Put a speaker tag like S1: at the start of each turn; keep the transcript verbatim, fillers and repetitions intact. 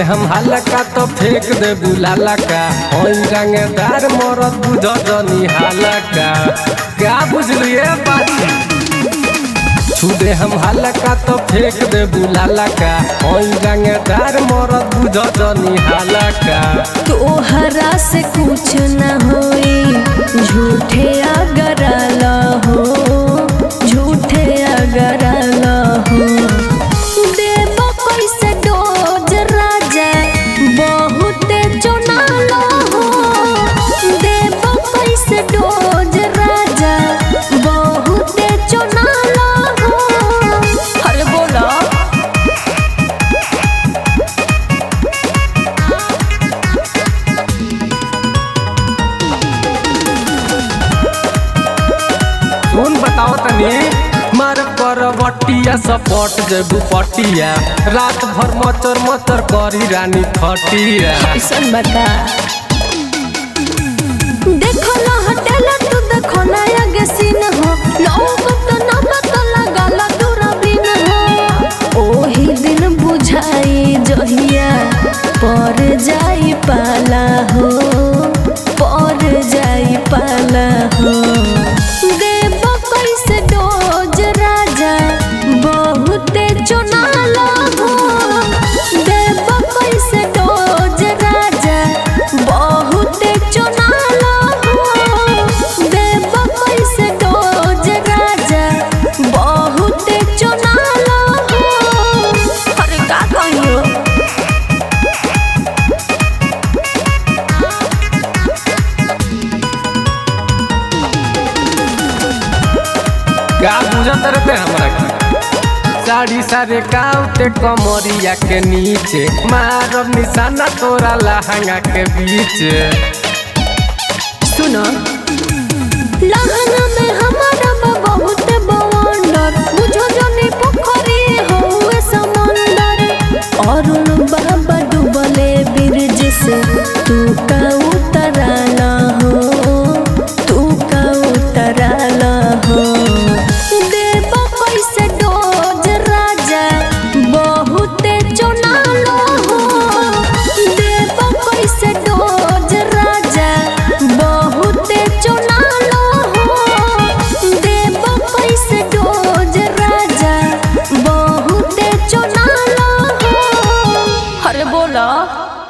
S1: हम हल्का तो फेंक दे बुलाला का रंगदार मरद बुझ जनी हल्का क्या बुझलिए बात छुदे हम हल्का तो फेंक दे बुलाला का रंगदार मरद बुझ जनी हल्का
S2: तोहरा से कुछ न होई झूठे अगर हो झूठे अगर हो देव कैसे डोज राजा बहुत चुनाल हो देव कैसे डोज राजा बहुत चुनाल हो अरे बोला
S1: सुन बताओ तनी मार करवटिया सपट जेबू पटिया रात भर मचर मचर करी रानी खटिया
S2: ऐसन बता देखो ना हटेला तू देखो ना आगे सीन हो लोग तो ना पता लगाला दूरबीन हो ओही दिन बुझाई जहिया पर जाई पाला हो पर जाई पाला हो देव कैसे डोज राजा बहुत चुनाल हो देव कैसे डोज राजा बहुत चुनाल हो देव कैसे डोज राजा बहुत चुनाल हो अरे का कहियो
S1: क्या बुझत रहते हमरा के साड़ी सारे काउते कमरिया के नीचे मारब निशाना तोरा लहंगा के बीच
S2: सुनो लहंगा में हमारा बहुत बवंडर बुझो जनी पोखरी होए समंदर अरुण बाबा डूबले ब्रिज से तू का उतराला हो तू का उतराला